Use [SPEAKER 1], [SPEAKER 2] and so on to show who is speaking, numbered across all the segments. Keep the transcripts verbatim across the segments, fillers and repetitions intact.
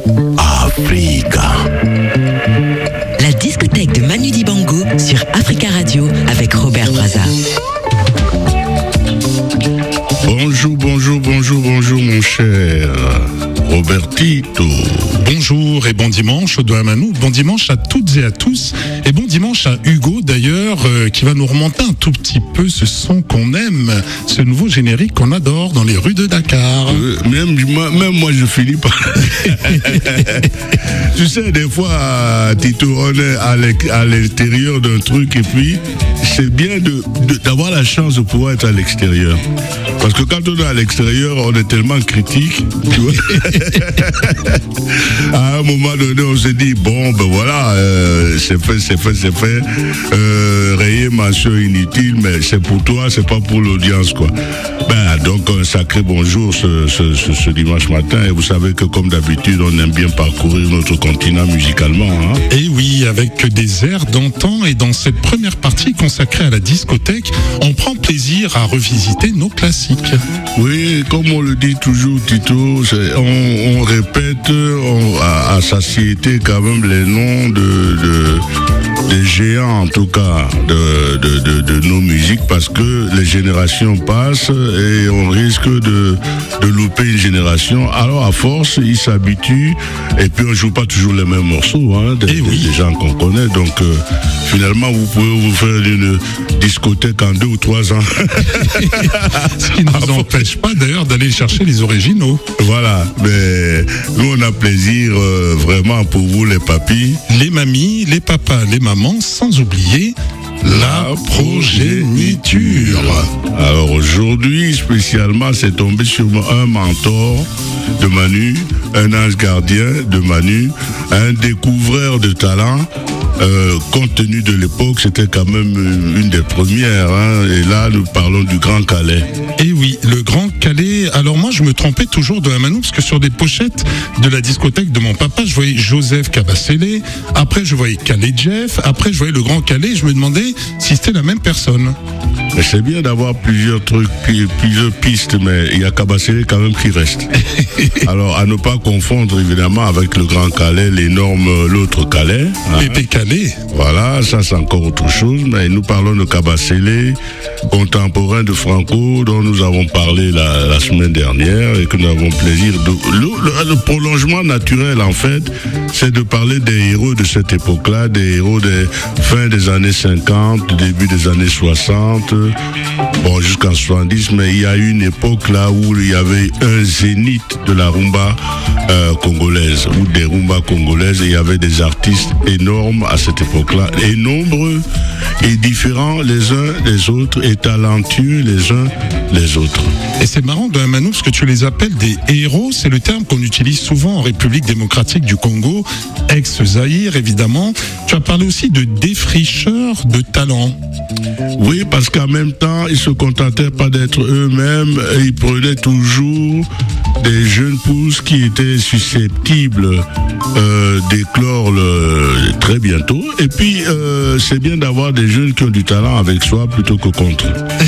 [SPEAKER 1] Africa.
[SPEAKER 2] La discothèque de Manu Dibango sur Africa Radio avec Robert Brazza.
[SPEAKER 1] Bonjour, bonjour, bonjour, bonjour mon cher Robertito.
[SPEAKER 3] Bonjour et bon dimanche de Manu. Bon dimanche à toutes et à tous. Et bon dimanche à Hugo d'ailleurs, euh, qui va nous remonter un tout petit peu ce son qu'on aime, ce nouveau générique qu'on adore dans les rues de Dakar.
[SPEAKER 1] Euh, même, moi, même moi je finis par... Tu sais, des fois, Tito, on est à l'intérieur d'un truc et puis c'est bien de, de, d'avoir la chance de pouvoir être à l'extérieur. Parce que quand on est à l'extérieur, on est tellement critique, tu vois. À un moment donné, on s'est dit, bon, ben voilà, euh, c'est fait, c'est fait, c'est fait. Euh, rayer mention inutile, mais c'est pour toi, c'est pas pour l'audience, quoi. Ben, donc, un sacré bonjour ce, ce, ce, ce dimanche matin. Et vous savez que, comme d'habitude, on aime bien parcourir notre continent musicalement, hein.
[SPEAKER 3] Et oui, avec des airs d'antan. Et dans cette première partie consacrée à la discothèque, on prend plaisir à revisiter nos classiques.
[SPEAKER 1] Oui, comme on le dit toujours, Tito, c'est, on, on répète on, à, à satiété quand même les noms de, de, des géants, en tout cas, de, de, de, de nos musiques, parce que les générations passent et on risque de, de louper une génération. Alors, à force, ils s'habituent et puis on joue pas toujours les mêmes morceaux, hein, des,
[SPEAKER 3] oui.
[SPEAKER 1] des gens qu'on connaît. Donc, euh, finalement, vous pouvez vous faire une discothèque en deux ou trois ans.
[SPEAKER 3] Ce qui ne nous empêche pas d'ailleurs d'aller chercher les originaux.
[SPEAKER 1] Voilà, mais nous on a plaisir euh, vraiment pour vous les papis.
[SPEAKER 3] Les mamies, les papas, les mamans, sans oublier la progéniture.
[SPEAKER 1] Alors aujourd'hui, spécialement, c'est tombé sur un mentor de Manu, un ange gardien de Manu, un découvreur de talent. Euh, compte tenu de l'époque, c'était quand même une des premières, hein. Et là, nous parlons du Grand Calais.
[SPEAKER 3] Et oui, le Grand Calais. Alors moi, je me trompais toujours de la Manu, parce que sur des pochettes de la discothèque de mon papa, je voyais Joseph Cabasele, après je voyais Calais Jeff, après je voyais le Grand Calais, je me demandais si c'était la même personne.
[SPEAKER 1] Mais c'est bien d'avoir plusieurs trucs, plusieurs pistes, mais il y a Cabasele quand même qui reste. Alors, à ne pas confondre évidemment avec le Grand Calais, l'énorme, l'autre Calais. Hein.
[SPEAKER 3] Pépé Calais.
[SPEAKER 1] Voilà, ça c'est encore autre chose, mais nous parlons de Cabasele, contemporain de Franco, dont nous avons parlé la, la semaine dernière et que nous avons plaisir de... Le, le, le prolongement naturel, en fait, c'est de parler des héros de cette époque-là, des héros des fin des années cinquante, début des années soixante, bon, jusqu'en soixante-dix, mais il y a eu une époque là où il y avait un zénith de la rumba euh, congolaise, ou des rumbas congolaises, et il y avait des artistes énormes à cette époque-là, et nombreux, et différents les uns des autres, et talentueux les uns les autres.
[SPEAKER 3] Et c'est marrant de Manu, parce que tu les appelles des héros, c'est le terme qu'on utilise souvent en République démocratique du Congo, ex-Zaïre évidemment. Tu as parlé aussi de défricheurs de talent.
[SPEAKER 1] Oui, parce qu'en même temps, ils se contentaient pas d'être eux-mêmes, ils prenaient toujours des jeunes pousses qui étaient susceptibles euh, d'éclore le, très bientôt. Et puis, euh, c'est bien d'avoir des jeunes qui ont du talent avec soi plutôt que contre.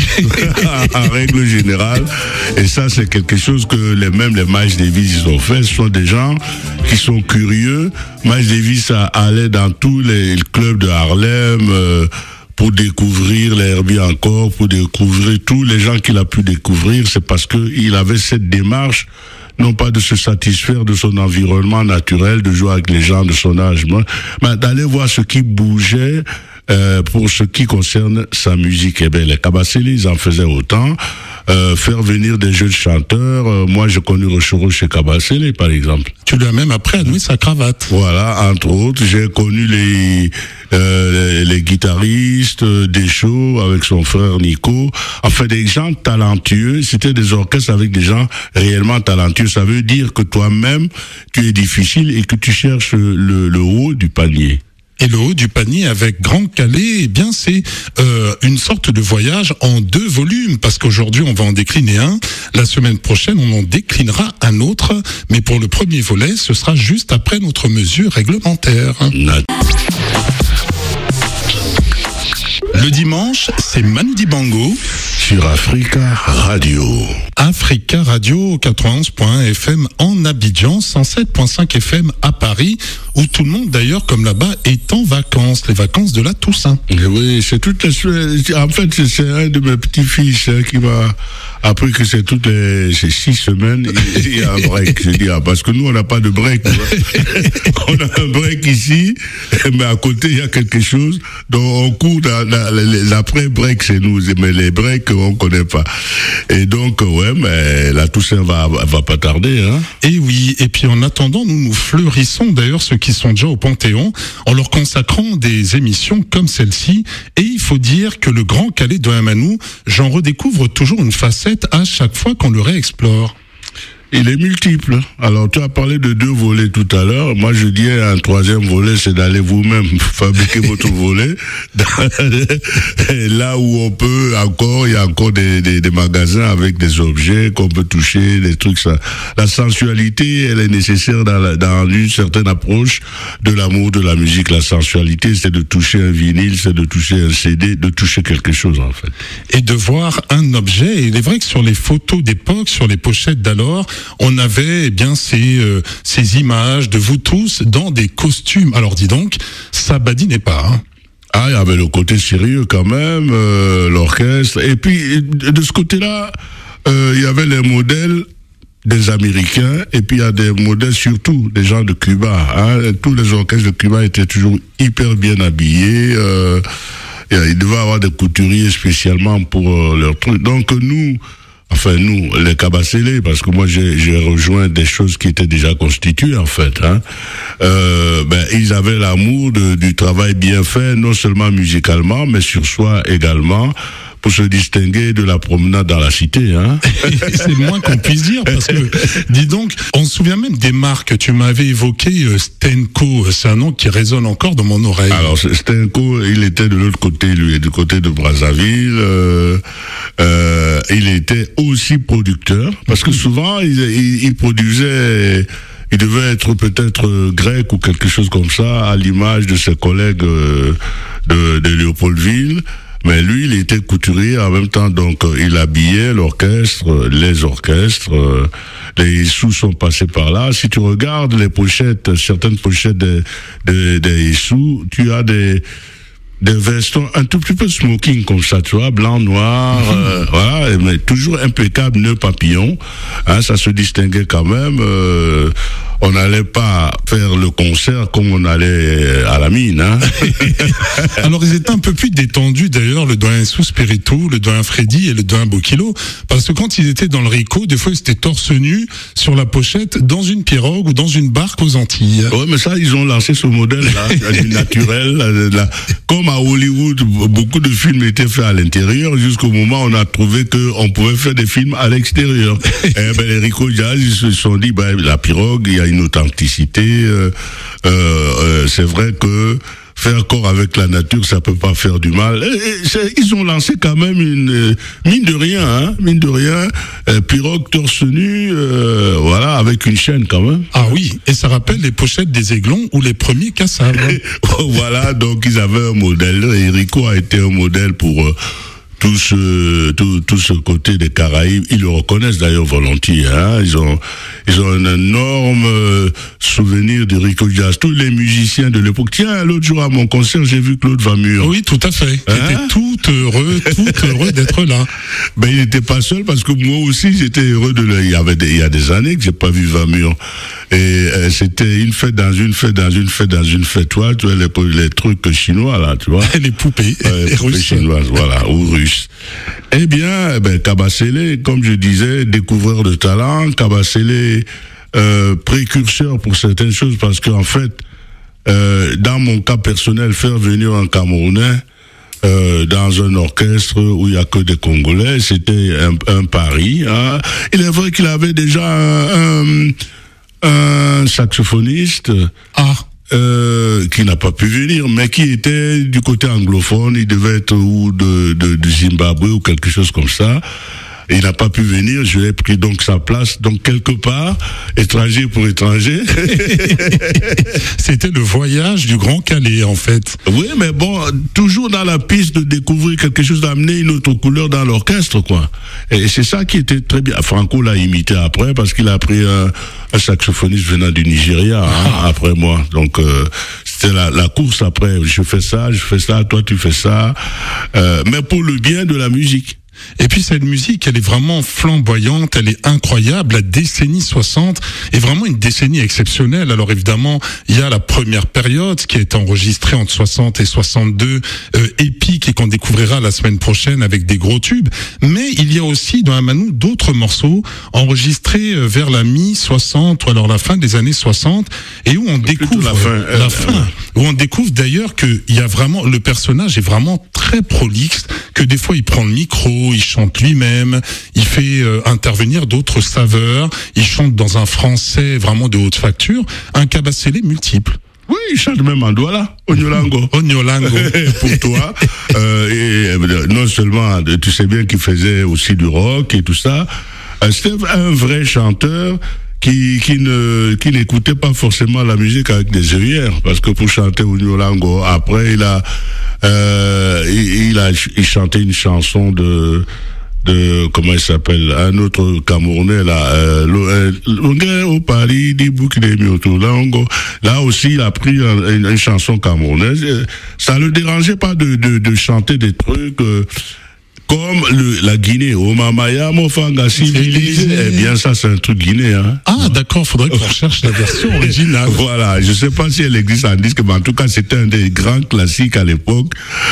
[SPEAKER 1] En règle générale. Et ça, c'est quelque chose que les mêmes les Miles Davis ils ont fait. Ce sont des gens qui sont curieux. Miles Davis a, allait dans tous les clubs de Harlem, euh, pour découvrir les Herbie encore, pour découvrir tous les gens qu'il a pu découvrir. C'est parce qu'il avait cette démarche, non pas de se satisfaire de son environnement naturel, de jouer avec les gens de son âge, mais d'aller voir ce qui bougeait euh, pour ce qui concerne sa musique. Eh bien, les Cabasele, ils en faisaient autant. Euh, faire venir des jeunes chanteurs. Euh, moi, j'ai connu Rochoro chez Cabasele, par exemple.
[SPEAKER 3] Tu lui as même après admis sa cravate.
[SPEAKER 1] Voilà, entre autres, j'ai connu les euh, les, les guitaristes, euh, Deschaux avec son frère Nico. Enfin, des gens talentueux. C'était des orchestres avec des gens réellement talentueux. Ça veut dire que toi-même, tu es difficile et que tu cherches le, le haut du panier.
[SPEAKER 3] Et le haut du panier avec Grand Calais, eh bien c'est euh, une sorte de voyage en deux volumes, parce qu'aujourd'hui on va en décliner un, la semaine prochaine on en déclinera un autre, mais pour le premier volet, ce sera juste après notre mesure réglementaire. Le dimanche, c'est Manu Dibango
[SPEAKER 1] sur Africa Radio.
[SPEAKER 3] À Africa Radio quatre-vingt-onze point un F M en Abidjan, cent sept point cinq F M à Paris, où tout le monde d'ailleurs, comme là-bas, est en vacances, les vacances de la Toussaint.
[SPEAKER 1] Oui, c'est toutes les... En fait, c'est un de mes petits-fils hein, qui m'a appris que c'est toutes les c'est six semaines, il y a un break. Je dis, ah, parce que nous, on n'a pas de break. On a un break ici, mais à côté, il y a quelque chose. Donc, on court dans, dans, l'après-break, c'est nous, mais les breaks, on ne connaît pas. Et donc, ouais, mais la Toussaint va, va pas tarder. Hein.
[SPEAKER 3] Et oui, et puis en attendant, nous nous fleurissons d'ailleurs ceux qui sont déjà au Panthéon, en leur consacrant des émissions comme celle-ci. Et il faut dire que le Grand Calais de Amanou, j'en redécouvre toujours une facette à chaque fois qu'on le réexplore.
[SPEAKER 1] Il est multiple. Alors, tu as parlé de deux volets tout à l'heure. Moi, je dis un troisième volet, c'est d'aller vous-même fabriquer votre volet. Là où on peut encore, il y a encore des, des, des magasins avec des objets qu'on peut toucher, des trucs ça. La sensualité, elle est nécessaire dans, la, dans une certaine approche de l'amour de la musique. La sensualité, c'est de toucher un vinyle, c'est de toucher un C D, de toucher quelque chose, en fait.
[SPEAKER 3] Et de voir un objet. Et il est vrai que sur les photos d'époque, sur les pochettes d'alors, on avait eh bien ces, euh, ces images de vous tous dans des costumes. Alors dis donc, ça badinait pas. Hein.
[SPEAKER 1] Ah, il y avait le côté sérieux quand même, euh, l'orchestre. Et puis, de ce côté-là, euh, il y avait les modèles des Américains, et puis il y a des modèles surtout des gens de Cuba. Hein. Tous les orchestres de Cuba étaient toujours hyper bien habillés. Euh, il devait y avoir des couturiers spécialement pour euh, leurs trucs. Donc nous... Enfin, nous, les Kabasélé, parce que moi, j'ai, j'ai rejoint des choses qui étaient déjà constituées, en fait, hein. Euh, ben, ils avaient l'amour de, du travail bien fait, non seulement musicalement, mais sur soi également, pour se distinguer de la promenade dans la cité, hein.
[SPEAKER 3] C'est le moins qu'on puisse dire, parce que, dis donc, on se souvient même des marques. Tu m'avais évoqué euh, Stenco, c'est un nom qui résonne encore dans mon oreille.
[SPEAKER 1] Alors, Stenco, il était de l'autre côté, lui, du côté de Brazzaville, euh, euh, il était aussi producteur, parce que souvent, il, il, il produisait... Il devait être peut-être grec ou quelque chose comme ça, à l'image de ses collègues euh, de, de Léopoldville. Mais lui, il était couturier en même temps, donc il habillait l'orchestre, les orchestres. Les sous sont passés par là. Si tu regardes les pochettes, certaines pochettes des des, des sous, tu as des des vestons un tout petit peu smoking comme ça, tu vois, blanc, noir, mmh. euh, voilà, mais toujours impeccable, nœud papillon, hein, ça se distinguait quand même. Euh, on n'allait pas faire le concert comme on allait à la mine, hein.
[SPEAKER 3] Alors ils étaient un peu plus détendus d'ailleurs, le doyen Sous Spiritou, le doyen Freddy et le doyen Bokilo, parce que quand ils étaient dans le Rico, des fois ils étaient torse nu sur la pochette, dans une pirogue ou dans une barque aux Antilles.
[SPEAKER 1] Ouais, mais ça, ils ont lancé ce modèle-là, du naturel, là, là. Comme à Hollywood, beaucoup de films étaient faits à l'intérieur, jusqu'au moment où on a trouvé qu'on pouvait faire des films à l'extérieur. Et ben, les Rico Jazz, ils se sont dit, ben, la pirogue, il y a une authenticité, euh, euh, euh, c'est vrai que faire corps avec la nature, ça peut pas faire du mal. Et, et, ils ont lancé quand même une euh, mine de rien, hein, mine de rien, euh, pirogue torse nu, euh, voilà, avec une chaîne quand même.
[SPEAKER 3] Ah oui, et ça rappelle les pochettes des Aiglons ou les premiers Cassables.
[SPEAKER 1] Voilà, donc ils avaient un modèle. Et Rico a été un modèle pour euh, tout ce tout, tout ce côté des Caraïbes. Ils le reconnaissent d'ailleurs volontiers, hein. Ils ont ils ont un énorme euh, souvenir de Rico Jazz. Tous les musiciens de l'époque. Tiens, l'autre jour à mon concert, j'ai vu Claude Vamur.
[SPEAKER 3] Oui, tout à fait. Il hein? était tout heureux, tout heureux d'être là.
[SPEAKER 1] Ben il n'était pas seul parce que moi aussi j'étais heureux de le. Il y avait des, il y a des années que j'ai pas vu Vamur. Et euh, c'était une fête dans une fête dans une fête dans une fête. Toi, tu vois les, les trucs chinois là, tu vois.
[SPEAKER 3] Les poupées.
[SPEAKER 1] Euh, les poupées chinoises, voilà, ou russes. Eh bien, ben Kabasélé, comme je disais, découvreur de talent, Kabasélé, euh, précurseur pour certaines choses, parce qu'en fait, euh, dans mon cas personnel, faire venir un Camerounais euh, dans un orchestre où il y a que des Congolais, c'était un, un pari. Hein. Il est vrai qu'il avait déjà un, un un saxophoniste
[SPEAKER 3] ah.
[SPEAKER 1] euh, qui n'a pas pu venir, mais qui était du côté anglophone, il devait être ou de, de, de Zimbabwe ou quelque chose comme ça. il n'a pas pu venir, je l'ai pris donc sa place, donc quelque part, étranger pour étranger.
[SPEAKER 3] C'était le voyage du Grand Calais, en fait.
[SPEAKER 1] Oui, mais bon, toujours dans la piste de découvrir quelque chose, d'amener une autre couleur dans l'orchestre, quoi. Et c'est ça qui était très bien. Franco l'a imité après, parce qu'il a pris un, un saxophoniste venant du Nigeria, hein, ah. après moi. Donc, euh, c'était la, la course après. Je fais ça, je fais ça, toi tu fais ça. Euh, mais pour le bien de la musique.
[SPEAKER 3] Et puis cette musique, elle est vraiment flamboyante, elle est incroyable. La décennie soixante est vraiment une décennie exceptionnelle. Alors évidemment, il y a la première période qui a été enregistrée entre soixante et soixante-deux, euh, épique, et qu'on découvrira la semaine prochaine avec des gros tubes. Mais il y a aussi dans Amanou d'autres morceaux enregistrés vers la mi-soixante ou alors la fin des années soixante, et où on découvre
[SPEAKER 1] la fin, euh,
[SPEAKER 3] la fin, euh, où on découvre d'ailleurs que il y a vraiment, le personnage est vraiment très prolixe, que des fois il prend le micro, il chante lui-même, il fait euh, intervenir d'autres saveurs, il chante dans un français vraiment de haute facture, un cabasselé multiple.
[SPEAKER 1] Oui, il chante même en douala, Ognolango.
[SPEAKER 3] Ognolango.
[SPEAKER 1] Pour toi. Euh, et non seulement, tu sais bien qu'il faisait aussi du rock et tout ça, euh, c'était un vrai chanteur qui qui ne qui n'écoutait pas forcément la musique avec des œillères, parce que pour chanter Ognolango, après il a euh, il, il a il chantait une chanson de de comment il s'appelle, un autre Camerounais là, euh, au Paris des boucles des Miotolango. Là aussi il a pris une, une chanson camerounaise. Ça ne le dérangeait pas de de, de chanter des trucs euh, comme le, la Guinée, au Mamaya, Mofanga, civilisé. Eh bien, ça, c'est un truc guinéen. Hein.
[SPEAKER 3] Ah, d'accord, faudrait qu'on cherche la version originale.
[SPEAKER 1] Voilà, je sais pas si elle existe en disque, mais en tout cas, c'était un des grands classiques à l'époque,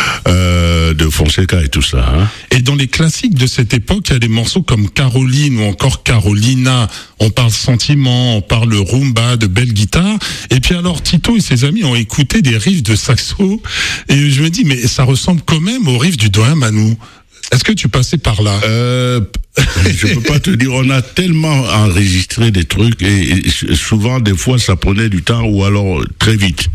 [SPEAKER 1] euh, de Fonseca et tout ça, hein.
[SPEAKER 3] Et dans les classiques de cette époque, il y a des morceaux comme Caroline ou encore Carolina. On parle sentiment, on parle rumba, de belles guitares. Et puis alors, Tito et ses amis ont écouté des riffs de saxo. Et je me dis, mais ça ressemble quand même aux riffs du Doyen Manou. Est-ce que tu passais par là?
[SPEAKER 1] euh, Je peux pas te dire, on a tellement enregistré des trucs et, et souvent des fois ça prenait du temps ou alors très vite.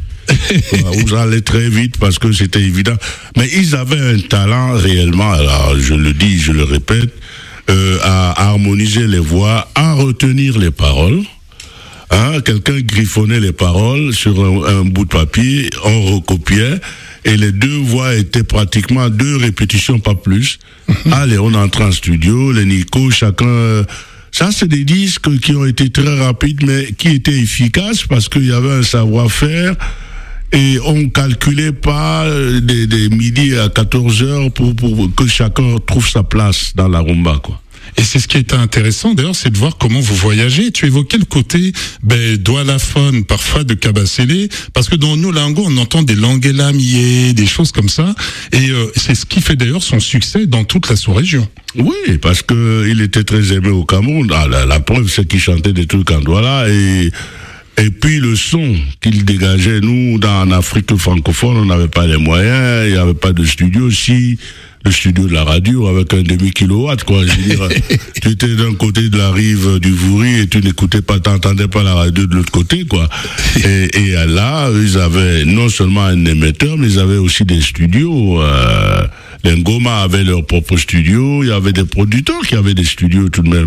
[SPEAKER 1] Vous allez très vite parce que c'était évident. Mais ils avaient un talent réellement, alors je le dis, je le répète, euh, à harmoniser les voix, à retenir les paroles. Hein, quelqu'un griffonnait les paroles sur un, un bout de papier, on recopiait. Et les deux voix étaient pratiquement deux répétitions, pas plus. Allez, on entre en studio, les Nico, chacun... Ça, c'est des disques qui ont été très rapides, mais qui étaient efficaces parce qu'il y avait un savoir-faire et on calculait pas des, des midis à quatorze heures pour, pour que chacun trouve sa place dans la rumba, quoi.
[SPEAKER 3] Et c'est ce qui est intéressant d'ailleurs, c'est de voir comment vous voyagez. Tu évoquais le côté ben, doualaphone, parfois de cabasselé, parce que dans nos lingots, on entend des languela mié, des choses comme ça, et euh, c'est ce qui fait d'ailleurs son succès dans toute la sous-région.
[SPEAKER 1] Oui, parce que il était très aimé au Cameroun. Ah, la, la preuve, c'est qu'il chantait des trucs en douala, et et puis le son qu'il dégageait, nous, dans en Afrique francophone, on n'avait pas les moyens, il n'y avait pas de studio aussi. Le studio de la radio avec un demi-kilowatt, quoi. Je veux dire, tu étais d'un côté de la rive du Vouri et tu n'écoutais pas, t'entendais pas la radio de l'autre côté, quoi. Et, et là, ils avaient non seulement un émetteur, mais ils avaient aussi des studios. Euh, les Ngoma avaient leur propre studio, il y avait des producteurs qui avaient des studios tout de même.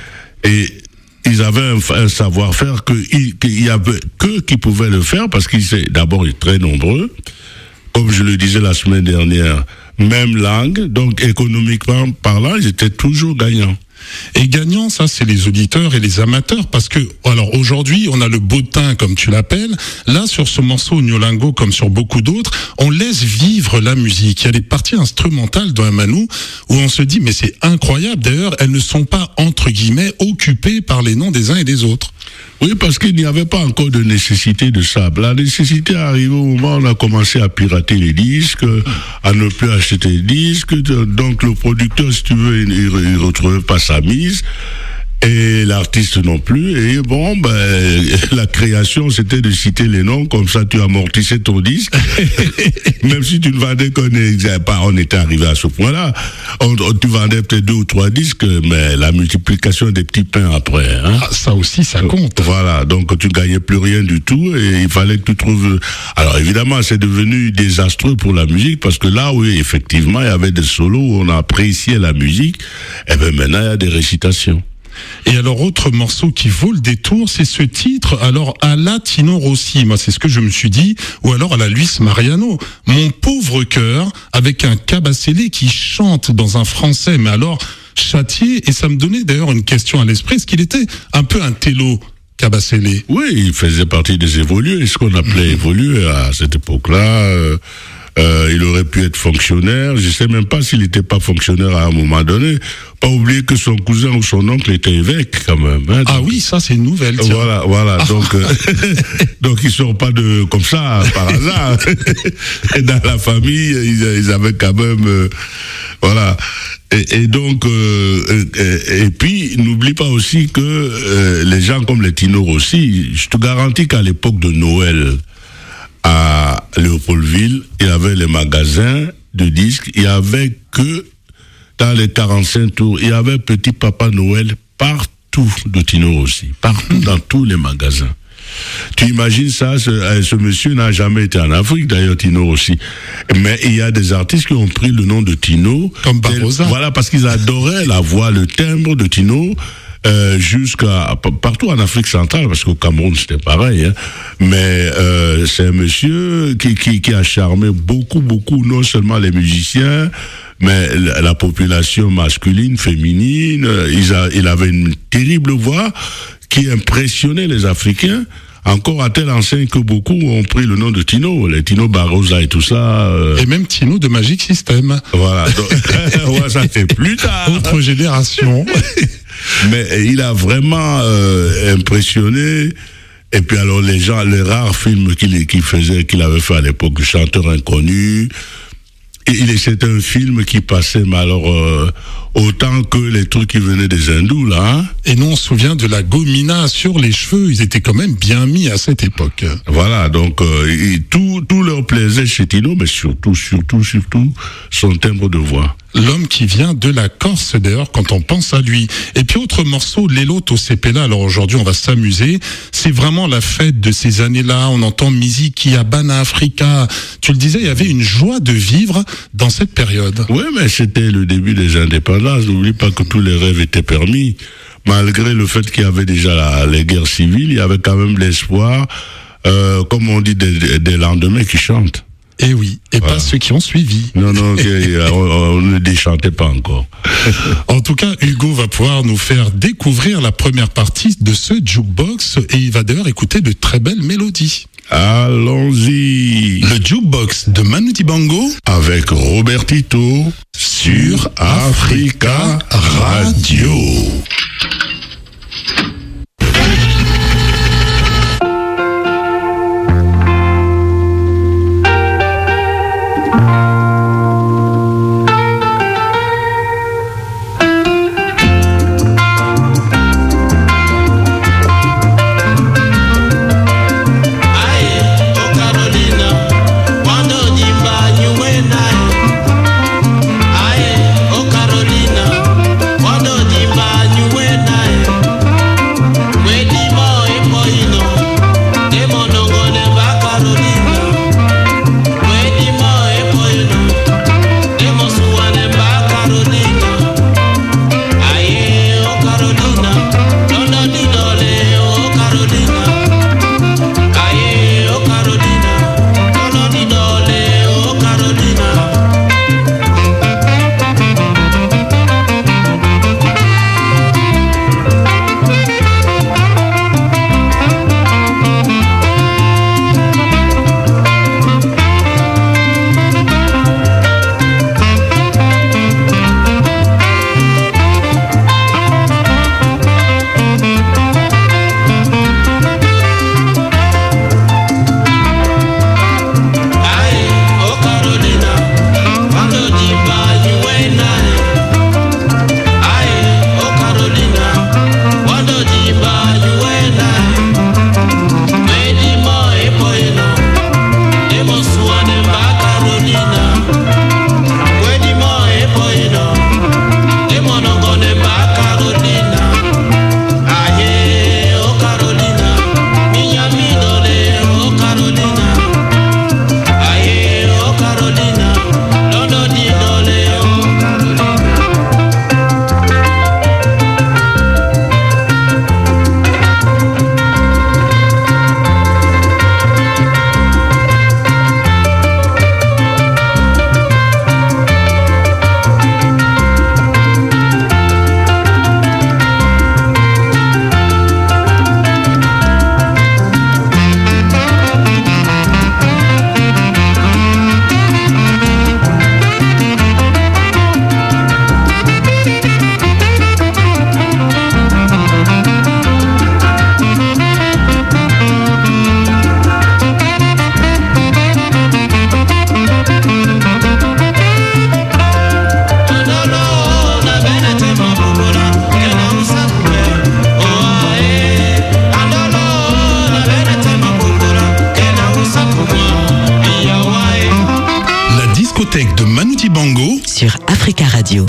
[SPEAKER 1] Et ils avaient un, un savoir-faire que qu'il y avait que qui pouvaient le faire parce qu'ils étaient d'abord très nombreux. Comme je le disais la semaine dernière, même langue, donc économiquement parlant, ils étaient toujours gagnants.
[SPEAKER 3] Et gagnant, ça, c'est les auditeurs et les amateurs, parce que, alors aujourd'hui, on a le beau teint, comme tu l'appelles. Là, sur ce morceau Ognolango, comme sur beaucoup d'autres, on laisse vivre la musique. Il y a des parties instrumentales dans Amanou où on se dit, mais c'est incroyable. D'ailleurs, elles ne sont pas, entre guillemets, occupées par les noms des uns et des autres.
[SPEAKER 1] Oui, parce qu'il n'y avait pas encore de nécessité de ça. La nécessité est arrivée au moment où on a commencé à pirater les disques, à ne plus acheter les disques. Donc le producteur, si tu veux, il ne retrouvait pas sa mise. et l'artiste non plus. Et bon, ben, la création, c'était de citer les noms, comme ça tu amortissais ton disque. Même si tu ne vendais qu'on est, pas, on était arrivé à ce point-là. On, on, tu vendais peut-être deux ou trois disques, mais la multiplication des petits pains après. Hein.
[SPEAKER 3] Ah, ça aussi, ça compte.
[SPEAKER 1] Voilà, donc tu gagnais plus rien du tout et il fallait que tu trouves... Alors évidemment, c'est devenu désastreux pour la musique parce que là, oui, effectivement, il y avait des solos où on appréciait la musique. Et bien maintenant, il y a des récitations.
[SPEAKER 3] Et alors, autre morceau qui vaut le détour, c'est ce titre, alors à la Tino Rossi, moi c'est ce que je me suis dit, ou alors à la Luis Mariano, Mon pauvre cœur, avec un Cabacélé qui chante dans un français, mais alors châtié, et ça me donnait d'ailleurs une question à l'esprit, est-ce qu'il était un peu un télo, Cabacélé?
[SPEAKER 1] Oui, il faisait partie des évolués, ce qu'on appelait évolués à cette époque-là. Euh... Euh, il aurait pu être fonctionnaire. Je sais même pas s'il n'était pas fonctionnaire à un moment donné. Pas oublier que son cousin ou son oncle était évêque quand même. Hein,
[SPEAKER 3] ah oui, ça c'est une nouvelle. Tiens.
[SPEAKER 1] Voilà, voilà. Donc, euh, donc ils sont pas de comme ça par hasard. Et dans la famille, ils, ils avaient quand même, euh, voilà. Et, et donc, euh, et, et puis n'oublie pas aussi que euh, les gens comme les Tino Rossi, je te garantis qu'à l'époque de Noël, à Léopoldville, il y avait les magasins de disques, il y avait que dans les quarante-cinq tours, il y avait Petit Papa Noël partout de Tino Rossi, partout dans tous les magasins. Tu imagines ça, ce, ce monsieur n'a jamais été en Afrique, d'ailleurs, Tino Rossi. Mais il y a des artistes qui ont pris le nom de Tino.
[SPEAKER 3] Comme Barbosa.
[SPEAKER 1] Voilà, parce qu'ils adoraient la voix, le timbre de Tino. Euh, jusqu'à partout en Afrique centrale, parce qu'au Cameroun c'était pareil, hein. Mais euh, c'est un monsieur qui, qui, qui a charmé beaucoup, beaucoup, non seulement les musiciens, mais la, la population masculine, féminine. Il, a, il avait une terrible voix qui impressionnait les Africains. Encore à telle enseigne que beaucoup ont pris le nom de Tino, les Tino Barrosa et tout ça. Euh...
[SPEAKER 3] Et même Tino de Magic System.
[SPEAKER 1] Voilà, donc, ouais, ça fait plus tard.
[SPEAKER 3] Autre génération.
[SPEAKER 1] Mais il a vraiment euh, impressionné. Et puis alors les gens, les rares films qu'il qu'il faisait, qu'il avait fait à l'époque, Le Chanteur Inconnu. Et c'était un film qui passait, mais alors euh, autant que les trucs qui venaient des hindous là. Hein.
[SPEAKER 3] Et nous on se souvient de la gomina sur les cheveux. Ils étaient quand même bien mis à cette époque.
[SPEAKER 1] Voilà, donc euh, et tout tout leur plaisait chez Tino, mais surtout surtout surtout son timbre de voix.
[SPEAKER 3] L'homme qui vient de la Corse, d'ailleurs, quand on pense à lui. Et puis, autre morceau, Lelo Tosepela. Alors, aujourd'hui, on va s'amuser. C'est vraiment la fête de ces années-là. On entend Miziki, Habana Africa. Tu le disais, il y avait une joie de vivre dans cette période.
[SPEAKER 1] Oui, mais c'était le début des indépendances. N'oublie pas que tous les rêves étaient permis. Malgré le fait qu'il y avait déjà la, les guerres civiles, il y avait quand même l'espoir, euh, comme on dit, des, des lendemains qui chantent.
[SPEAKER 3] Et oui, et voilà. Pas ceux qui ont suivi.
[SPEAKER 1] Non, non, on, on ne déchantait pas encore.
[SPEAKER 3] En tout cas, Hugo va pouvoir nous faire découvrir la première partie de ce jukebox et il va d'ailleurs écouter de très belles mélodies.
[SPEAKER 1] Allons-y.
[SPEAKER 3] Le jukebox de Manu Dibango
[SPEAKER 1] avec Robertito sur Africa Radio.
[SPEAKER 4] Carolina, cuando Jimba
[SPEAKER 2] Radio.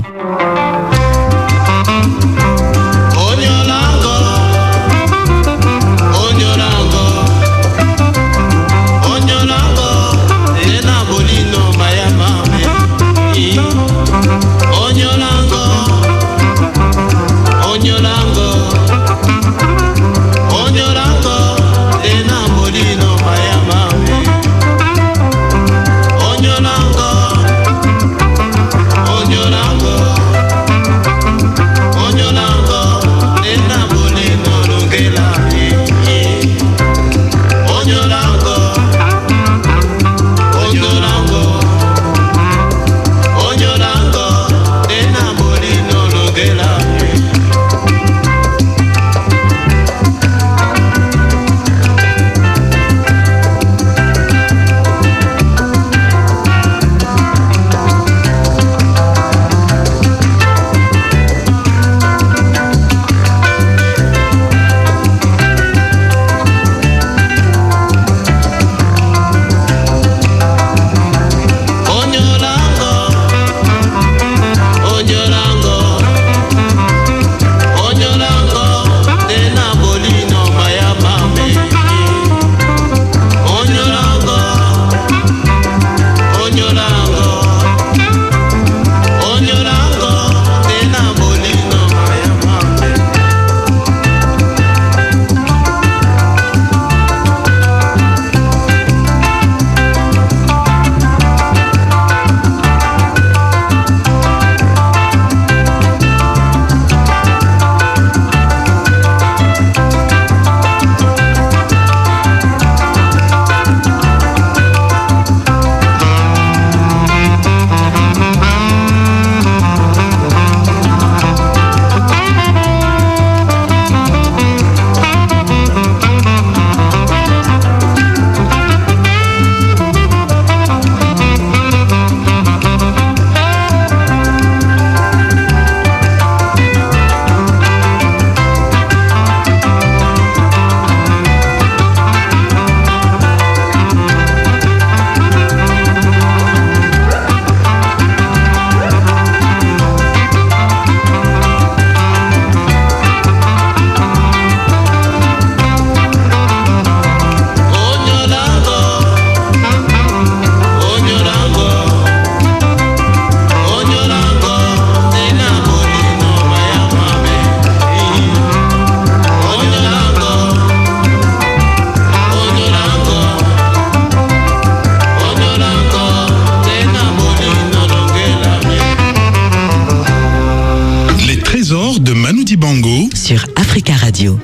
[SPEAKER 2] Sur Africa Radio.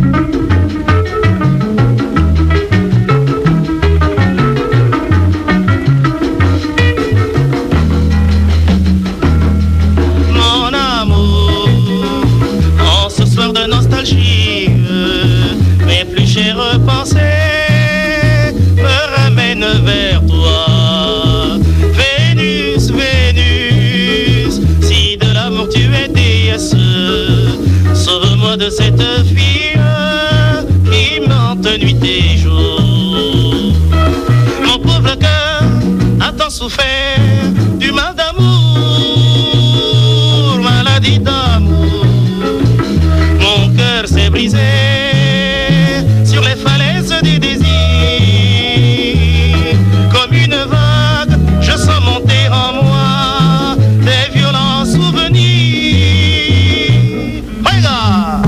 [SPEAKER 4] Mon amour, en ce soir de nostalgie, mes plus chères pensées me ramènent vers toi. Vénus, Vénus, si de l'amour tu es déesse, sauve-moi de cette fille qui mente nuit et jour. Mon pauvre cœur a tant souffert du mal d'amour, maladie d'amour. Mon cœur s'est brisé sur les falaises du désir. Comme une vague, je sens monter en moi des violents souvenirs. Regarde!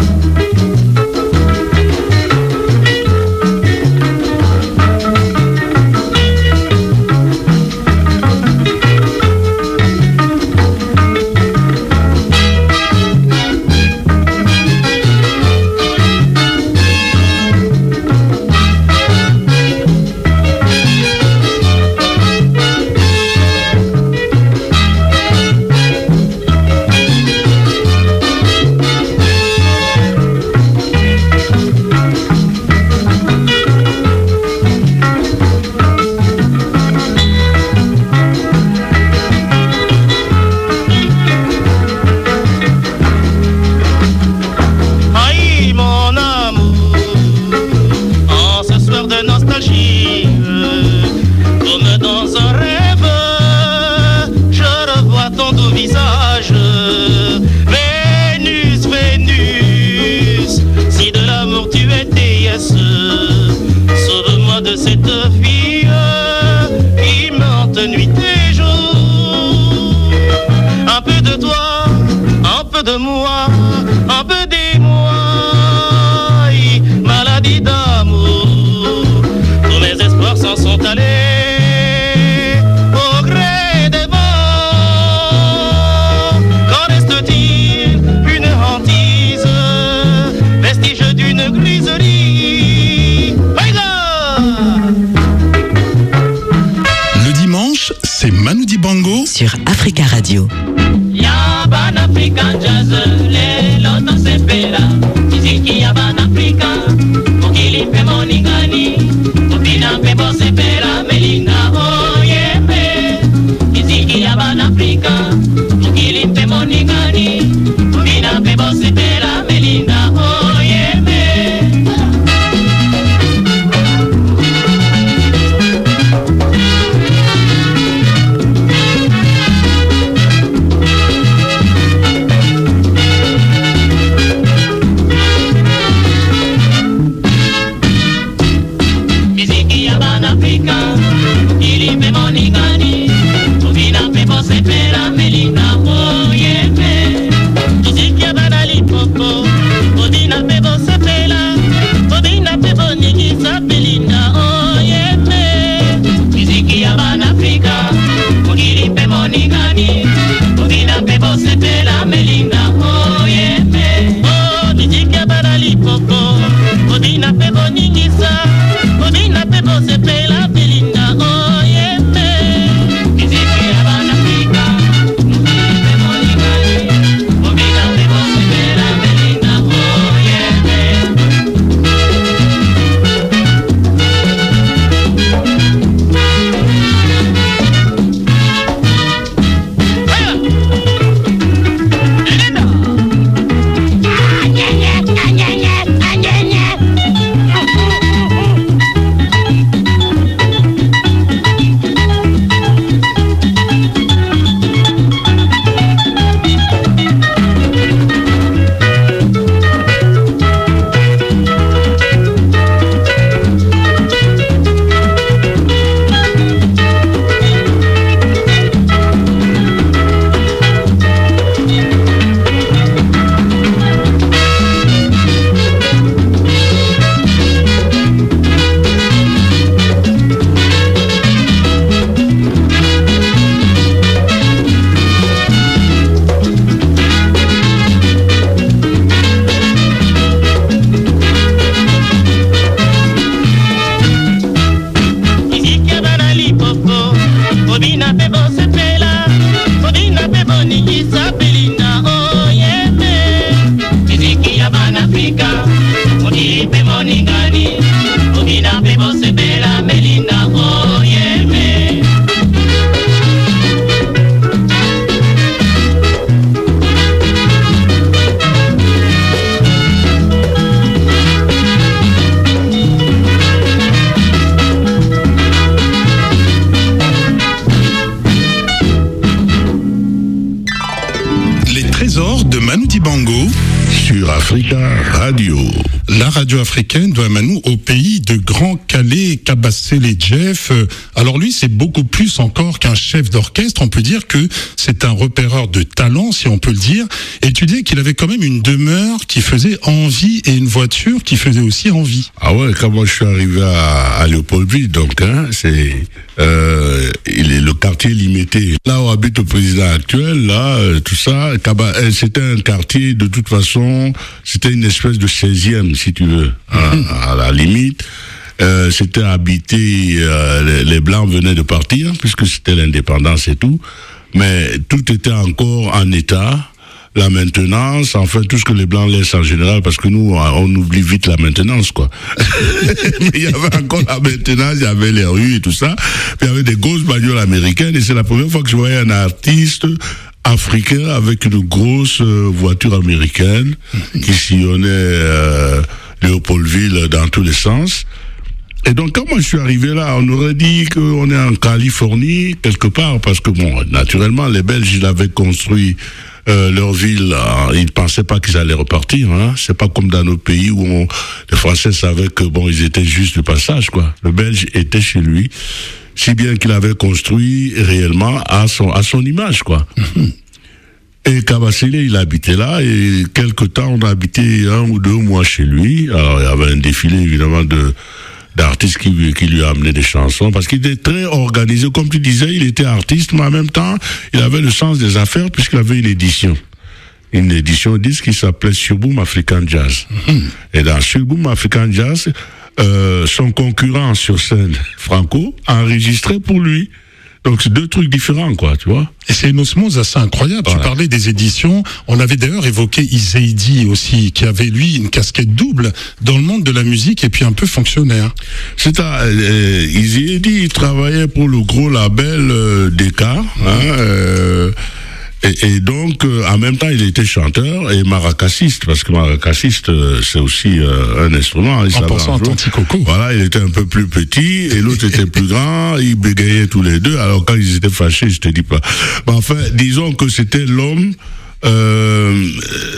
[SPEAKER 4] Comme dans un rêve, je revois ton doux visage cette fille qui me hante nuit et jour. Un peu de toi, un peu de moi, un peu des moi. Maladie d'amour, tous mes espoirs s'en sont allés au gré des vents. Qu'en reste-t-il? Une hantise, vestige d'une griserie.
[SPEAKER 3] Le dimanche, c'est Manu Dibango
[SPEAKER 2] sur Africa Radio.
[SPEAKER 5] Yaban African Jazz, les lotos sepela, miziki yaban Africa, mokili pe moningani, mopina pe bo sepela, melinga oyeme, miziki yaban Africa, mokili pe moningani, mopina pe bo sepela, melinga oyeme.
[SPEAKER 1] Africa Radio.
[SPEAKER 3] La radio africaine doit Manu au pays de Grand Calais, Kabassele Jeff. Alors lui, c'est beaucoup plus encore qu'un chef d'orchestre. On peut dire que c'est un repéreur de talent, si on peut le dire. Et tu dis qu'il avait quand même une demeure qui faisait envie et une voiture qui faisait aussi envie.
[SPEAKER 1] Ah ouais, quand moi je suis arrivé à, à Léopoldville, donc hein, c'est euh, il est le quartier limité. Là où habite le président actuel, là, euh, tout ça, Kaba, euh, c'était un quartier de toute façon, c'était une espèce de seizième, si tu veux, hein, à la limite. Euh, c'était habité, euh, les, les Blancs venaient de partir, puisque c'était l'indépendance et tout, mais tout était encore en état. La maintenance, enfin tout ce que les Blancs laissent en général, parce que nous, on oublie vite la maintenance, quoi. Mais il y avait encore la maintenance, il y avait les rues et tout ça, puis il y avait des grosses bagnoles américaines, et c'est la première fois que je voyais un artiste africain avec une grosse euh, voiture américaine qui sillonnait euh, Léopoldville dans tous les sens. Et donc, quand moi je suis arrivé là, on aurait dit qu'on est en Californie, quelque part, parce que, bon, naturellement, les Belges, ils avaient construit euh, leur ville, euh, ils ne pensaient pas qu'ils allaient repartir. Hein. C'est pas comme dans nos pays où on, les Français savaient que bon, ils étaient juste de passage, quoi. Le Belge était chez lui, si bien qu'il avait construit réellement à son à son image, quoi. Mm-hmm. Et Kabasele, il habitait là, et quelque temps, on a habité un ou deux mois chez lui. Alors, il y avait un défilé, évidemment, de, d'artistes qui, qui lui amenaient des chansons, parce qu'il était très organisé. Comme tu disais, il était artiste, mais en même temps, il avait le sens des affaires, puisqu'il avait une édition. Une édition disque qui s'appelait Surboom African Jazz. Mm-hmm. Et dans Surboom African Jazz, euh, son concurrent sur scène, Franco, a enregistré pour lui. Donc c'est deux trucs différents, quoi, tu vois.
[SPEAKER 3] Et c'est une osmose assez incroyable. Voilà. Tu parlais des éditions. On avait d'ailleurs évoqué Izeidi aussi, qui avait lui une casquette double dans le monde de la musique et puis un peu fonctionnaire.
[SPEAKER 1] C'est à euh, Izeidi, il travaillait pour le gros label euh, D K, hein, euh, Et, et donc, euh, en même temps, il était chanteur et maracassiste, parce que maracassiste, euh, c'est aussi euh, un instrument.
[SPEAKER 3] En pensant à Tanti Coco.
[SPEAKER 1] Voilà, il était un peu plus petit et l'autre était plus grand. Ils bégayaient tous les deux. Alors quand ils étaient fâchés, je te dis pas. Mais enfin, disons que c'était l'homme euh,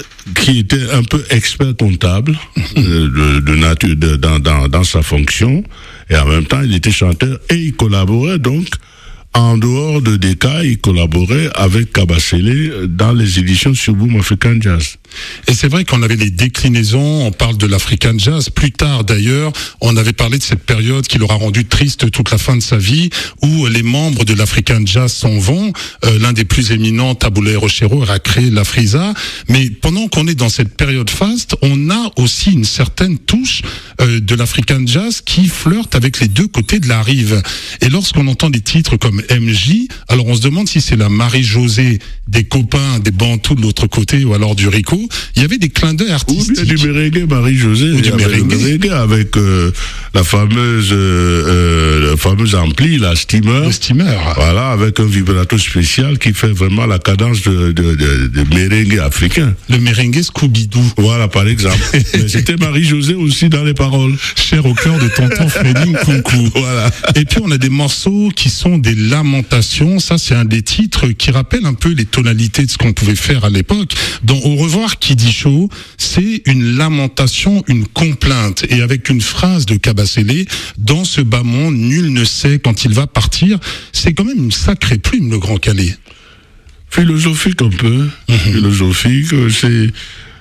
[SPEAKER 1] qui était un peu expert comptable euh, de, de nature, de, dans, dans, dans sa fonction. Et en même temps, il était chanteur et il collaborait donc. En dehors de D K, il collaborait avec Kabasele dans les éditions Surboom African Jazz.
[SPEAKER 3] Et c'est vrai qu'on avait les déclinaisons, on parle de l'African Jazz. Plus tard, d'ailleurs, on avait parlé de cette période qui l'aura rendu triste toute la fin de sa vie, où les membres de l'African Jazz s'en vont. Euh, l'un des plus éminents, Taboulé Rochero, a créé la Frisa. Mais pendant qu'on est dans cette période faste, on a aussi une certaine touche euh, de l'African Jazz qui flirte avec les deux côtés de la rive. Et lorsqu'on entend des titres comme M J, alors on se demande si c'est la Marie-Josée des copains des Bantous de l'autre côté ou alors du Rico. Il y avait des clins d'œil artistiques.
[SPEAKER 1] Ou bien du merengue, Marie-Josée.
[SPEAKER 3] Ou du merengue.
[SPEAKER 1] merengue avec euh, la fameuse euh, la fameuse ampli, la steamer.
[SPEAKER 3] Le steamer.
[SPEAKER 1] Voilà, avec un vibrato spécial qui fait vraiment la cadence de, de, de, de merengue africain.
[SPEAKER 3] Le merengue Scooby-Doo.
[SPEAKER 1] Voilà, par exemple. Mais c'était Marie-Josée aussi dans les paroles.
[SPEAKER 3] Cher au cœur de tonton Freddy Nkunku.
[SPEAKER 1] Voilà.
[SPEAKER 3] Et puis on a des morceaux qui sont des lamentations. Ça, c'est un des titres qui rappelle un peu les tonalités de ce qu'on pouvait faire à l'époque. Dans Au revoir qui dit chaud, c'est une lamentation, une complainte. Et avec une phrase de Kabasele, dans ce bas monde, nul ne sait quand il va partir. C'est quand même une sacrée plume, le Grand Calais.
[SPEAKER 1] Philosophique un peu. Mm-hmm. Philosophique, c'est...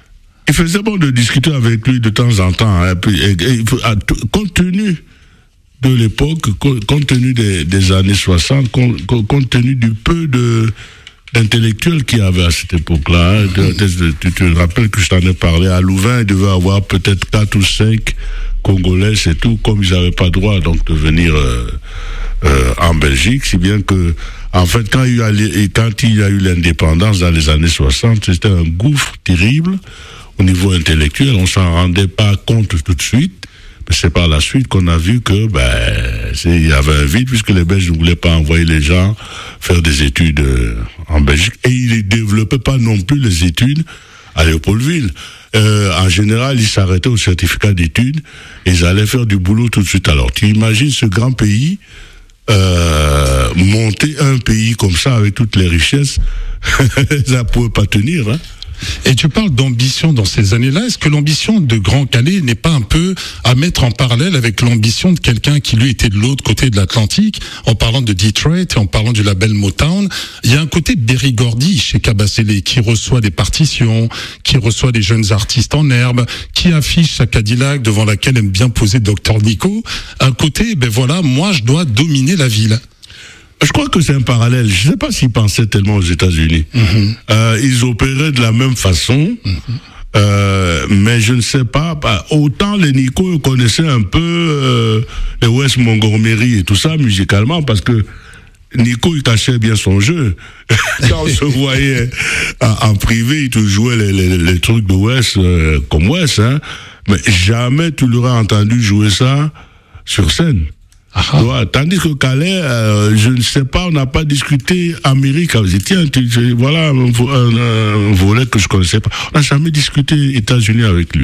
[SPEAKER 1] Il faisait bon de discuter avec lui de temps en temps. Hein, et, et, et, compte tenu de l'époque, compte tenu des, des années soixante, compte, compte tenu du peu de... d'intellectuels qu'il y avait à cette époque-là. Hein. Tu te rappelles que je t'en ai parlé, à Louvain, il devait avoir peut-être quatre ou cinq Congolais, c'est tout, comme ils n'avaient pas droit donc de venir euh, euh, en Belgique, si bien que, en fait, quand il y a, quand il y a eu l'indépendance dans les années soixante, c'était un gouffre terrible au niveau intellectuel, on s'en rendait pas compte tout de suite. C'est par la suite qu'on a vu que ben il y avait un vide puisque les Belges ne voulaient pas envoyer les gens faire des études en Belgique et ils ne développaient pas non plus les études à Léopoldville. Euh, en général, ils s'arrêtaient au certificat d'études et ils allaient faire du boulot tout de suite. Alors, tu imagines ce grand pays euh, monter un pays comme ça avec toutes les richesses, ça ne pouvait pas tenir, hein.
[SPEAKER 3] Et tu parles d'ambition dans ces années-là. Est-ce que l'ambition de Grand Calais n'est pas un peu à mettre en parallèle avec l'ambition de quelqu'un qui lui était de l'autre côté de l'Atlantique, en parlant de Detroit et en parlant du label Motown? Il y a un côté Berry-Gordy chez Kabasele qui reçoit des partitions, qui reçoit des jeunes artistes en herbe, qui affiche sa Cadillac devant laquelle aime bien poser docteur Nico. Un côté, ben voilà, moi je dois dominer la ville.
[SPEAKER 1] Je crois que c'est un parallèle. Je ne sais pas s'ils pensaient tellement aux États-Unis. Mm-hmm. Euh, ils opéraient de la même façon, mm-hmm. euh, mais je ne sais pas. Bah, autant les Nico connaissaient un peu euh, les West Montgomery et tout ça musicalement, parce que Nico il cachait bien son jeu. Quand on se voyait en, en privé, il te jouait les, les, les trucs de West euh, comme West, hein. Mais jamais tu l'aurais entendu jouer ça sur scène. Ouais, tandis que Calais, euh, je ne sais pas, on n'a pas discuté Amérique. Tiens, tu, voilà un, un, un volet que je connaissais pas. On n'a jamais discuté États-Unis avec lui.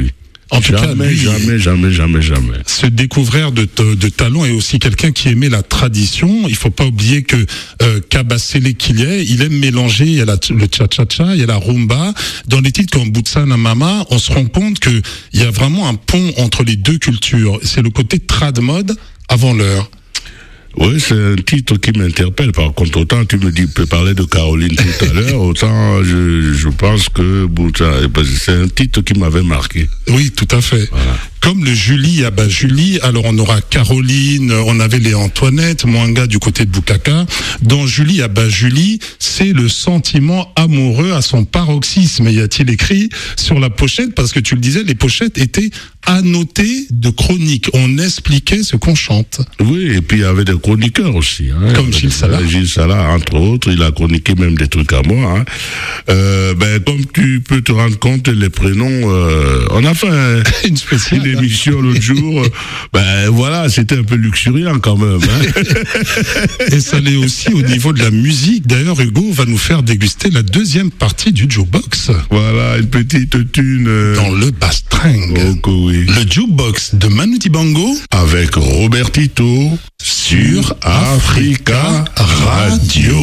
[SPEAKER 3] En tout
[SPEAKER 1] jamais,
[SPEAKER 3] cas, lui,
[SPEAKER 1] jamais, jamais, jamais, jamais.
[SPEAKER 3] Ce découvreur de, de talent est aussi quelqu'un qui aimait la tradition. Il faut pas oublier que euh, Kabasele qu'il est, il aime mélanger. Il y a la, le cha-cha-cha, il y a la rumba. Dans les titres comme Bootsana Mama, on se rend compte que il y a vraiment un pont entre les deux cultures. C'est le côté trad mode avant l'heure.
[SPEAKER 1] Oui, c'est un titre qui m'interpelle. Par contre, autant tu me dis, peux parler de Caroline tout à l'heure, autant je, je pense que c'est un titre qui m'avait marqué.
[SPEAKER 3] Oui, tout à fait. Voilà. Comme le Julie, ah bah Julie, alors on aura Caroline, on avait les Antoinette, Mwanga du côté de Bukaka. Dans Julie, ah bah Julie, c'est le sentiment amoureux à son paroxysme, y a-t-il écrit sur la pochette, parce que tu le disais, les pochettes étaient annotées de chroniques. On expliquait ce qu'on chante.
[SPEAKER 1] Oui, et puis il y avait des chroniqueurs aussi. Hein.
[SPEAKER 3] Comme Gilles Salah.
[SPEAKER 1] Gilles Salah, entre autres, il a chroniqué même des trucs à moi. Hein. Euh, ben, comme tu peux te rendre compte, les prénoms, euh, on a fait un,
[SPEAKER 3] une spéciale.
[SPEAKER 1] Une émission l'autre jour, ben voilà, c'était un peu luxuriant quand même. Hein.
[SPEAKER 3] Et ça l'est aussi au niveau de la musique. D'ailleurs, Hugo va nous faire déguster la deuxième partie du jukebox.
[SPEAKER 1] Voilà, une petite tune. Euh...
[SPEAKER 3] Dans le bastring.
[SPEAKER 1] Oh, oui.
[SPEAKER 3] Le jukebox de Manu Dibango.
[SPEAKER 1] Avec Robertito sur Africa Radio.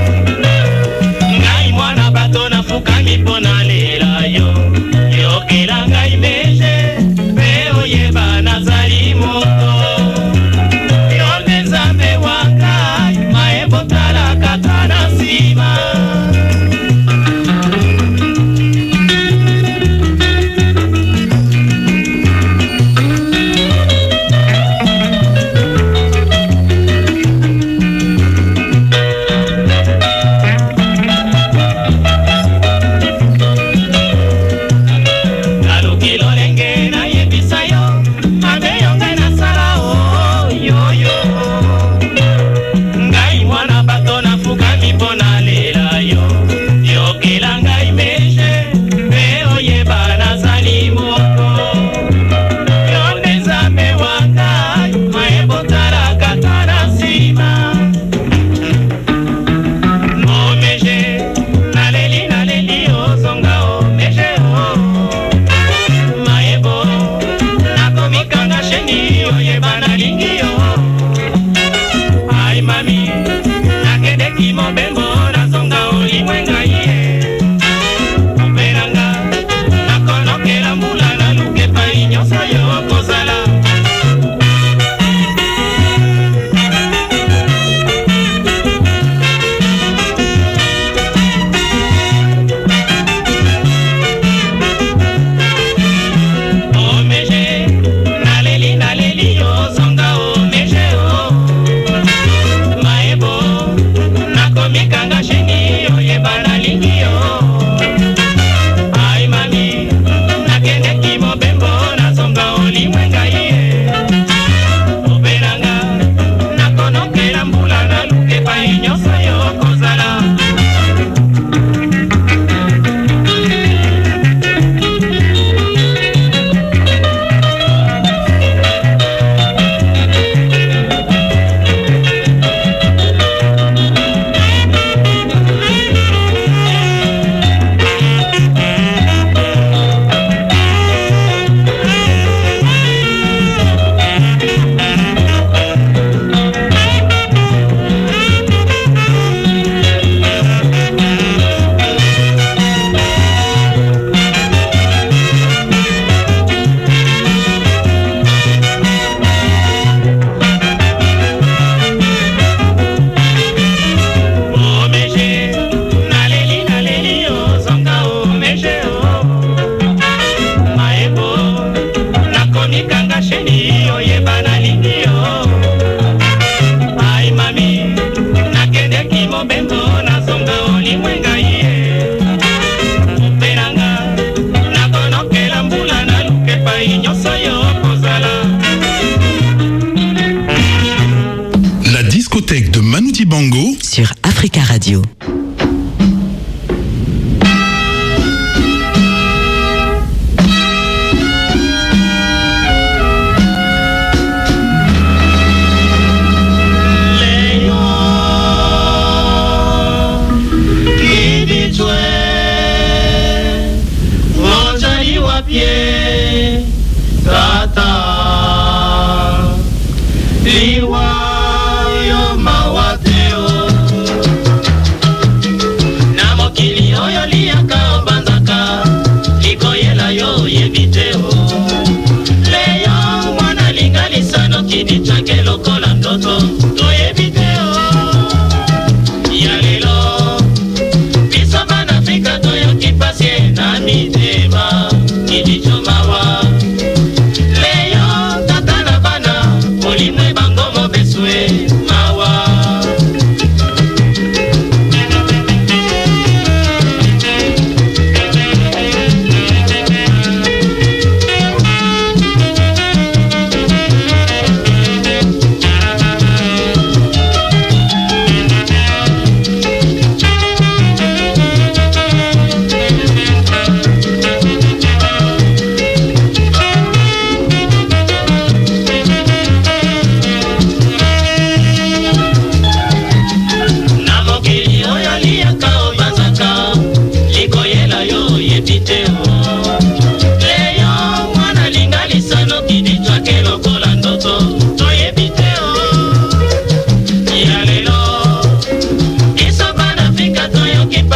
[SPEAKER 5] Mwana bato na fuka mipona lela yo yo kela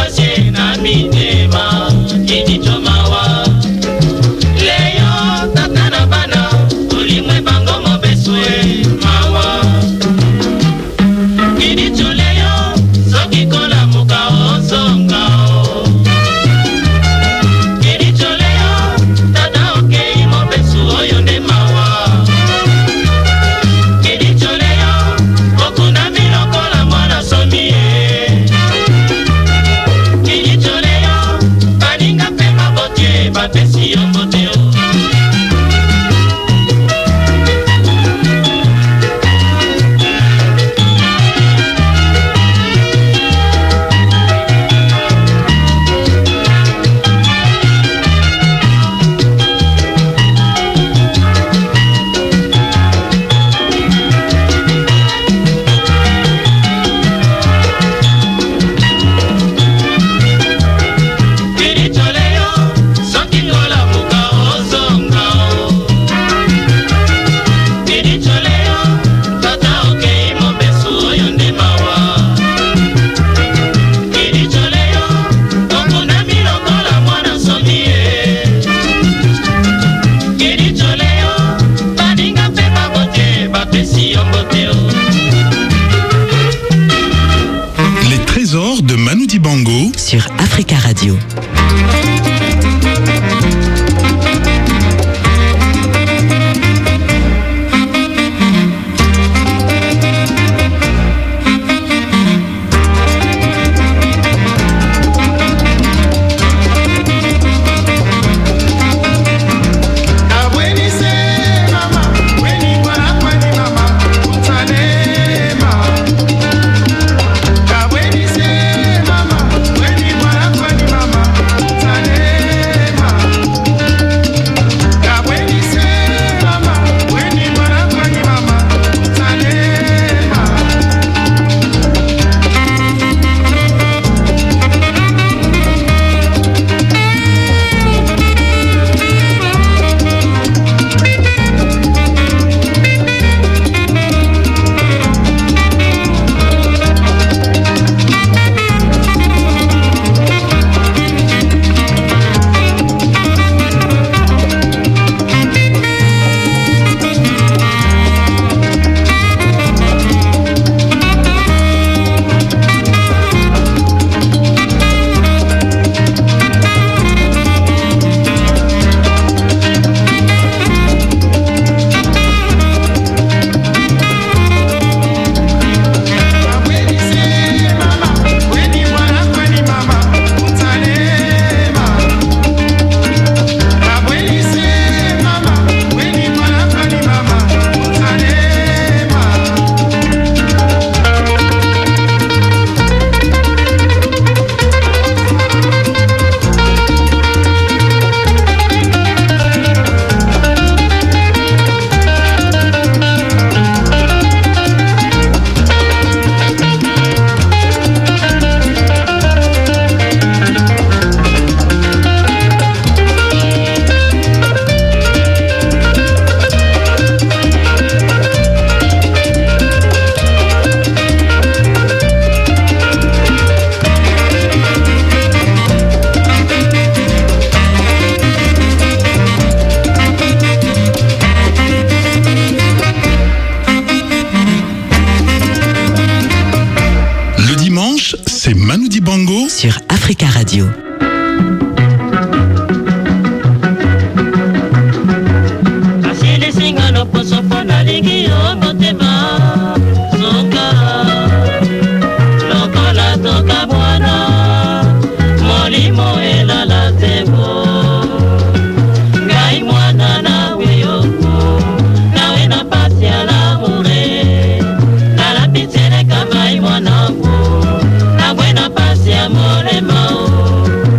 [SPEAKER 5] pasie na mitema idichomawa leyo tata na bana ulimwe bango mobeswe mawa idicholeyo soki kola muka ozonga idicholeyo tata okei mobesu oyo nde mawa idicholeyo okunda milokola mwana somie idicholeyo baninga pe mabotie bapesi yo mboteo
[SPEAKER 3] Les trésors de Manu Dibango
[SPEAKER 2] sur Africa Radio.
[SPEAKER 3] C'est Manu Dibango
[SPEAKER 2] sur Africa Radio.
[SPEAKER 5] Buena paz y amor, hermano.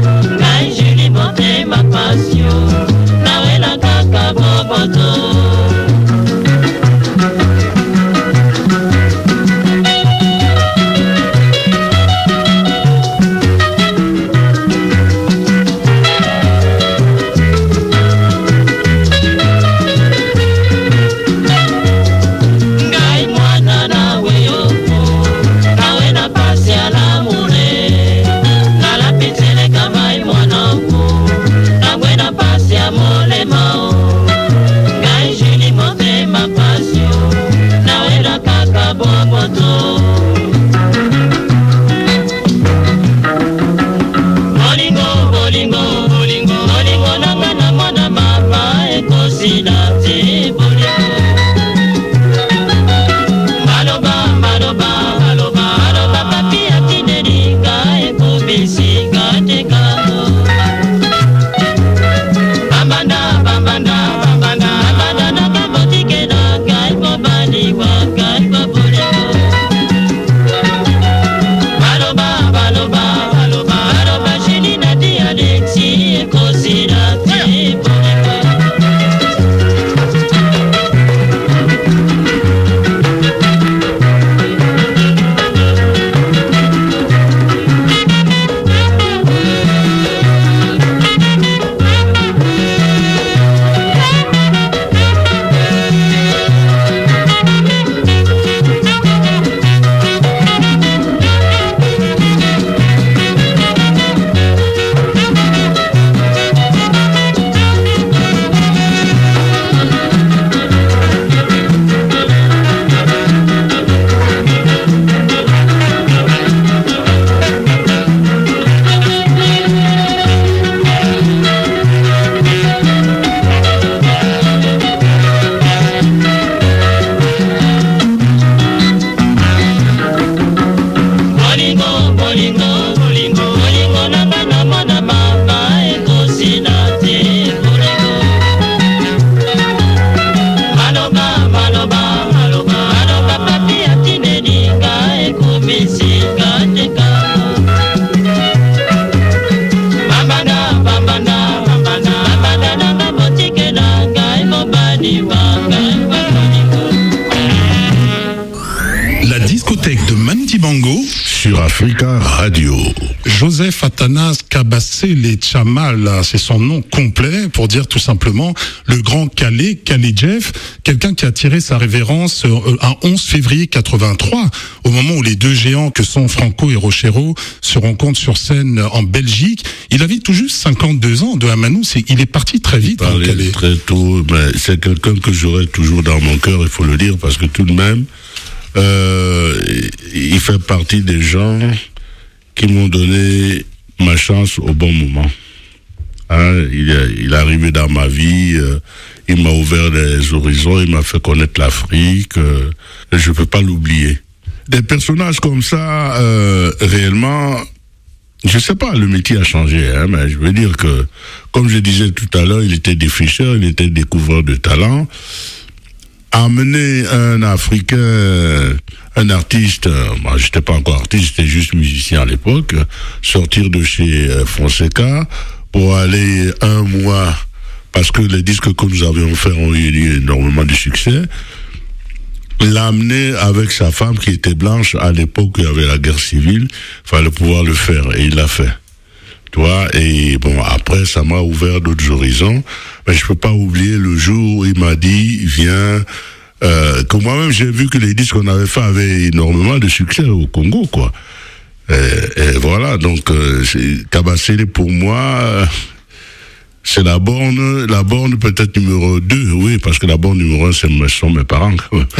[SPEAKER 3] Joseph Athanas Kabasele Chamal, c'est son nom complet, pour dire tout simplement le grand Calais, Calais Jeff, quelqu'un qui a tiré sa révérence un onze février quatre-vingt-trois, au moment où les deux géants que sont Franco et Rochero se rencontrent sur scène en Belgique. Il avait tout juste cinquante-deux ans de Amanou, c'est, il est parti très vite.
[SPEAKER 1] Il parlait
[SPEAKER 3] Calais.
[SPEAKER 1] Très tôt, mais c'est quelqu'un que j'aurai toujours dans mon cœur, il faut le dire, parce que tout de même, euh, il fait partie des gens qui m'ont donné ma chance au bon moment. Hein, il, est, il est arrivé dans ma vie, euh, il m'a ouvert des horizons, il m'a fait connaître l'Afrique, euh, et je ne peux pas l'oublier. Des personnages comme ça, euh, réellement, je sais pas, le métier a changé, hein, mais je veux dire que, comme je disais tout à l'heure, il était défricheur, il était découvreur de talent. Amener un Africain, un artiste, moi j'étais pas encore artiste, j'étais juste musicien à l'époque, sortir de chez Fonseca pour aller un mois, parce que les disques que nous avions fait ont eu énormément de succès, l'amener avec sa femme qui était blanche à l'époque où il y avait la guerre civile, il fallait pouvoir le faire, et il l'a fait. Tu vois, et bon, après, ça m'a ouvert d'autres horizons, mais je peux pas oublier le jour où il m'a dit, viens, euh, que moi-même, j'ai vu que les disques qu'on avait fait avaient énormément de succès au Congo, quoi. Et, et voilà, donc, euh, Kabasele, pour moi, euh, c'est la borne, la borne peut-être numéro deux, oui, parce que la borne numéro un, c'est, sont mes parents.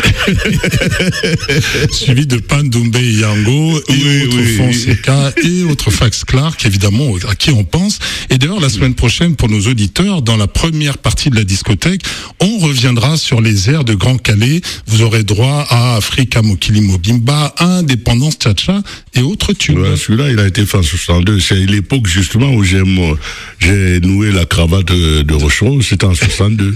[SPEAKER 3] Suivi de Pandumbe Yango et
[SPEAKER 1] oui,
[SPEAKER 3] autres
[SPEAKER 1] oui,
[SPEAKER 3] Fonseca oui. et autres Fax Clark, évidemment, à qui on pense. Et d'ailleurs, la semaine prochaine, pour nos auditeurs, dans la première partie de la discothèque, on reviendra sur les airs de Grand Calais. Vous aurez droit à Africa Mokili Mobimba, Indépendance Tcha-Tcha et autres tubes.
[SPEAKER 1] Ouais, celui-là, il a été fait en soixante-deux. C'est l'époque, justement, où j'ai, j'ai noué la cravate de, de Rochereau, c'était en soixante-deux.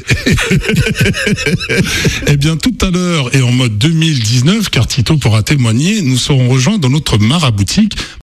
[SPEAKER 3] Eh bien, tout à l'heure, et en mode deux mille dix-neuf, car Tito pourra témoigner, nous serons rejoints dans notre maraboutique